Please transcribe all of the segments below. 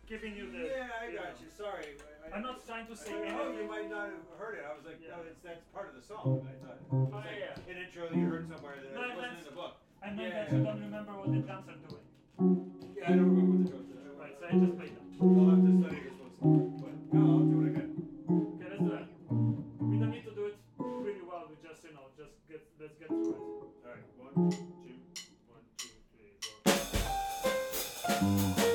giving you the. Yeah, I got you. Sorry. I'm not trying to say Oh, anything. you might not have heard it. I was like, Yeah. no, that's part of the song. I thought it was like yeah. an intro that you heard somewhere that No, wasn't in the book. I meant that you don't remember what the drums are doing. Yeah, I don't remember what the drums are. Right, so I just played them. I'll have to study this one some more. But no, I'll do what I can. Okay, let's do that. We don't need to do it really well. We just, let's get through it. All right, 1, 2, 1, 2, 3, 4.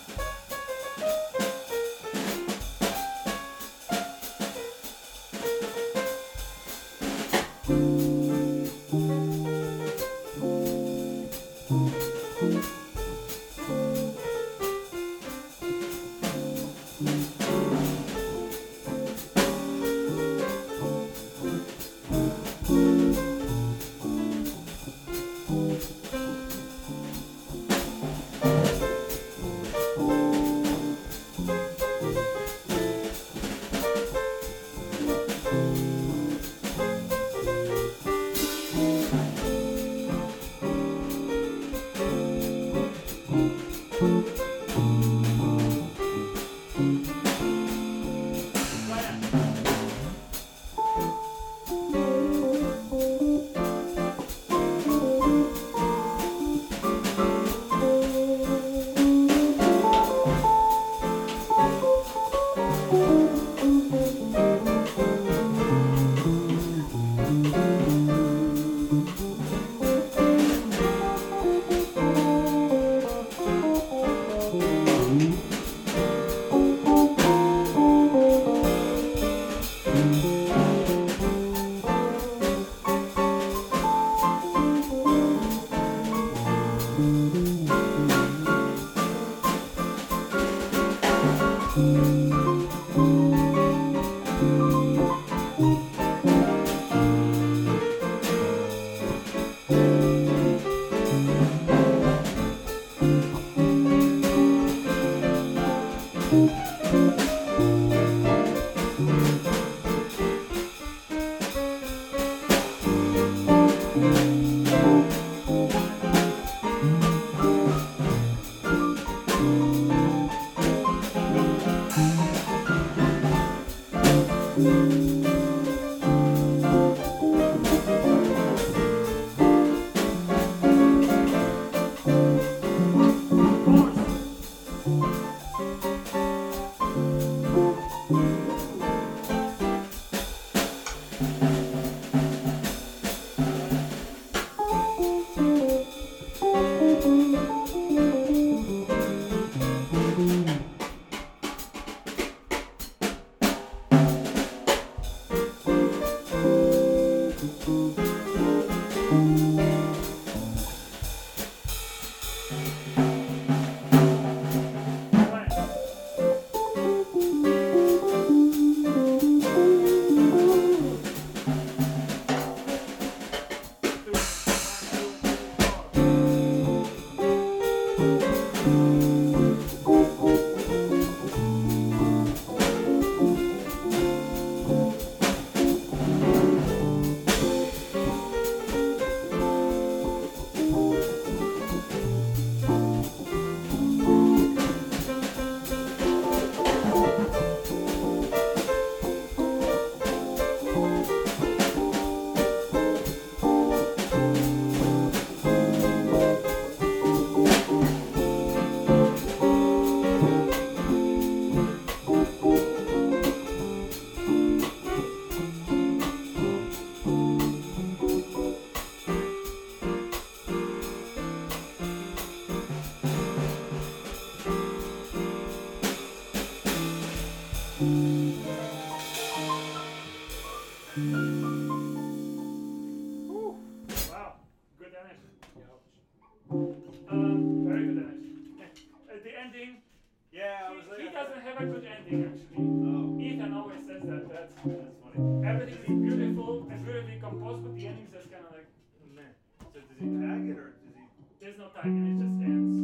Very good energy. The ending. Yeah, I was like, he doesn't have a good ending actually. Oh. Ethan always says that. That's funny. everything is beautiful and beautifully composed, but the ending is just kind of like. Meh. So does he tag it or does he? There's no tagging. It just ends.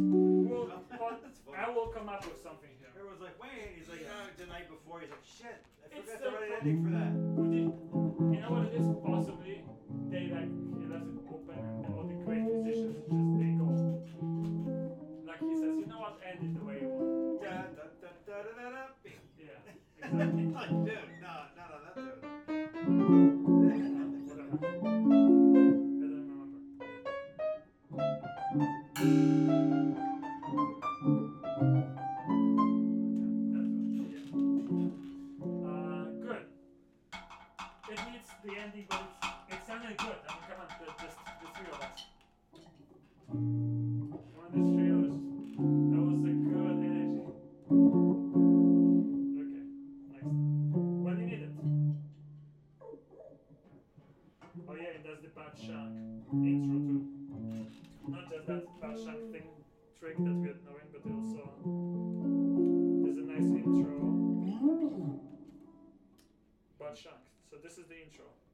That's funny. I will come up with something here. Everyone's like, wait. He's like, oh, the night before. He's like, shit. I It's forgot the the right ending for that. You know what it is? Possibly they like he left it open and all the great musicians just they go. Like he says, you know what, end it the way you want. Da, da, da, Whatever. I don't remember. Good. It needs the ending, but it sounded good. I mean, come on, just the three of us. One of these trios. That was a good energy. Okay, next. When you need it. Oh yeah, it does the Bad Shank intro too. Not just that Bad Shank thing trick that we had knowing, but also there's a nice intro. Bad Shank. So this is the intro.